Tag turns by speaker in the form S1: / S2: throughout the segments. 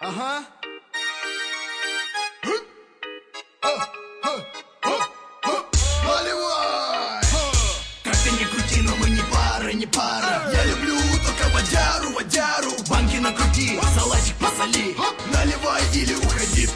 S1: Ага. Наливай!
S2: Как ты ни крути, но мы не пара, не пара.
S1: Я люблю только водяру, водяру.
S2: Банки накрути, салатик посоли.
S1: Наливай или уходи.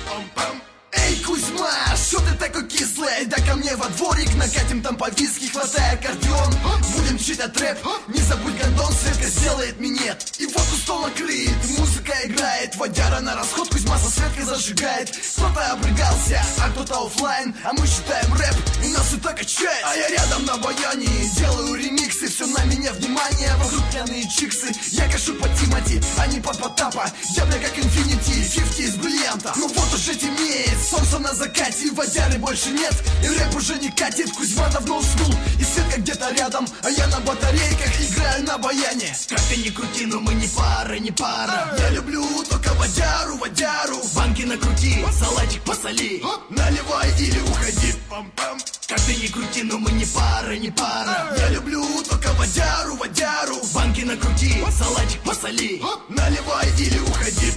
S1: Эй, Кузьма, что ты такой кислый? Да ко мне во дворик, накатим там по виски, хватай аккордеон. Будем читать рэп, не забудь гондон, Светка сделает минет. И вот у стол накрыт, музыка играет, водяра на расход, Кузьма со Светкой зажигает. Кто-то обрыгался, а кто-то оффлайн, а мы считаем рэп, и нас это качает. А я рядом на баяне, делаю ремиксы, все на меня внимание, вокруг пьяные чиксы. Я кашу под Тимати, а не под Потапа. Я бля как Infinity, 50 из бриллианта. Ну вот уже темнеет, солнце на закате, водяры больше нет, и рэп уже не катит. Кузьма давно уснул, и Светка где-то рядом, а я на батарейках играю на баяне.
S2: Как ты ни крути, но мы не пара, не пара.
S1: Я люблю только водяру, водяру.
S2: Банки накрути, салатик посоли.
S1: Наливай или уходи.
S2: Как ты ни крути, но мы не пара, не пара.
S1: Я люблю только водяру, водяру.
S2: Банки накрути, салатик посоли.
S1: Наливай или уходи.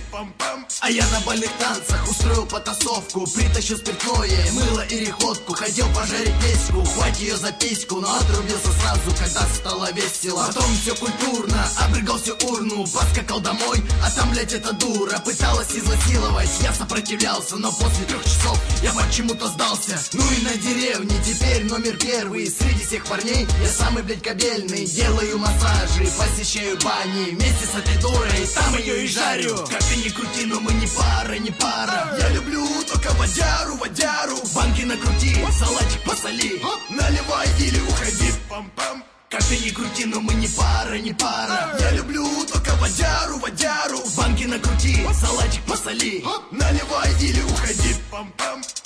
S2: А я на бальных танцах устроил потасовку, притащил спиртное, мыло и рекотку. Хотел пожарить печку, хватит ее за письку, но отрубился сразу, когда стало весело. Потом все культурно, обрыгал всю урну, поскакал домой, а там, блять, эта дура пыталась изнасиловать. Я сопротивлялся, но после 3 часов я почему-то сдался. Ну и на деревне теперь номер первый среди всех парней. Я самый, блять, кабельный, делаю массажи, посещаю бани вместе с этой дурой, там ее и жарю. Как ты ни крути, но мы не пара, не пара.
S1: Я люблю только водяру, водяру.
S2: Банки накрути, салатик посоли.
S1: Наливай или уходи.
S2: Как ты ни крути, но мы не пара, не пара.
S1: Я люблю только водяру, водяру.
S2: Банки накрути, салатик посоли.
S1: Наливай или уходи.